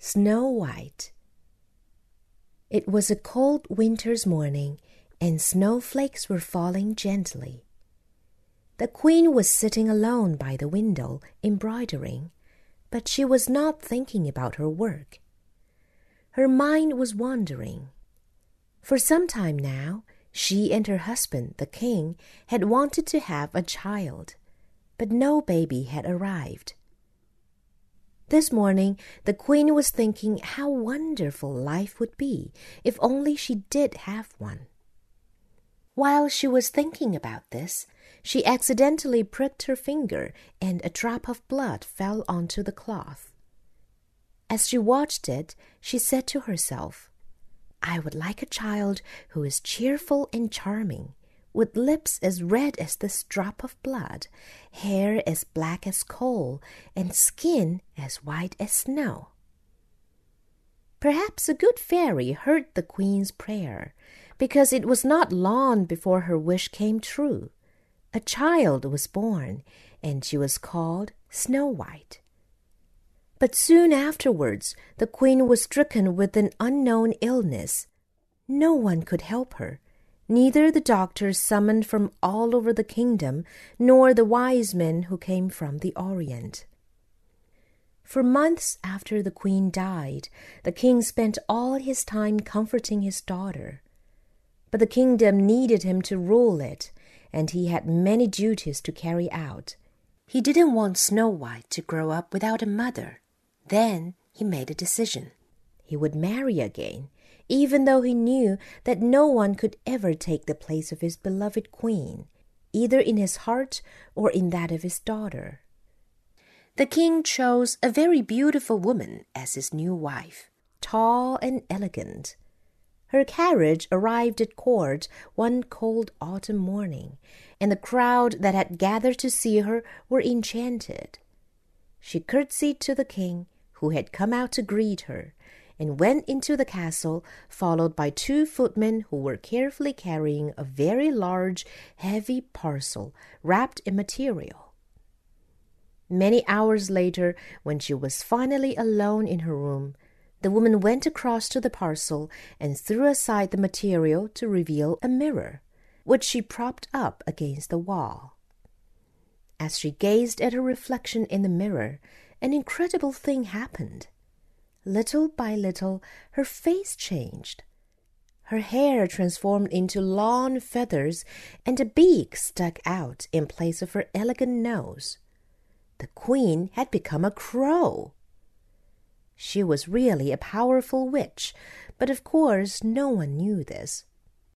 Snow White. It was a cold winter's morning, and snowflakes were falling gently. The queen was sitting alone by the window, embroidering, but she was not thinking about her work. Her mind was wandering. For some time now, she and her husband, the king, had wanted to have a child, but no baby had arrived. This morning, the queen was thinking how wonderful life would be if only she did have one. While she was thinking about this, she accidentally pricked her finger, and a drop of blood fell onto the cloth. As she watched it, she said to herself, "I would like a child who is cheerful and charming, with lips as red as this drop of blood, hair as black as coal, and skin as white as snow." Perhaps a good fairy heard the queen's prayer, because it was not long before her wish came true. A child was born, and she was called Snow White. But soon afterwards, the queen was stricken with an unknown illness. No one could help her, neither the doctors summoned from all over the kingdom, nor the wise men who came from the Orient. For months after the queen died, the king spent all his time comforting his daughter. But the kingdom needed him to rule it, and he had many duties to carry out. He didn't want Snow White to grow up without a mother. Then he made a decision. He would marry again, even though he knew that no one could ever take the place of his beloved queen, either in his heart or in that of his daughter. The king chose a very beautiful woman as his new wife, tall and elegant. Her carriage arrived at court one cold autumn morning, and the crowd that had gathered to see her were enchanted. She curtsied to the king, who had come out to greet her, and went into the castle, followed by 2 footmen who were carefully carrying a very large, heavy parcel wrapped in material. Many hours later, when she was finally alone in her room, the woman went across to the parcel and threw aside the material to reveal a mirror, which she propped up against the wall. As she gazed at her reflection in the mirror, an incredible thing happened. Little by little, her face changed. Her hair transformed into long feathers, and a beak stuck out in place of her elegant nose. The queen had become a crow. She was really a powerful witch, but of course no one knew this.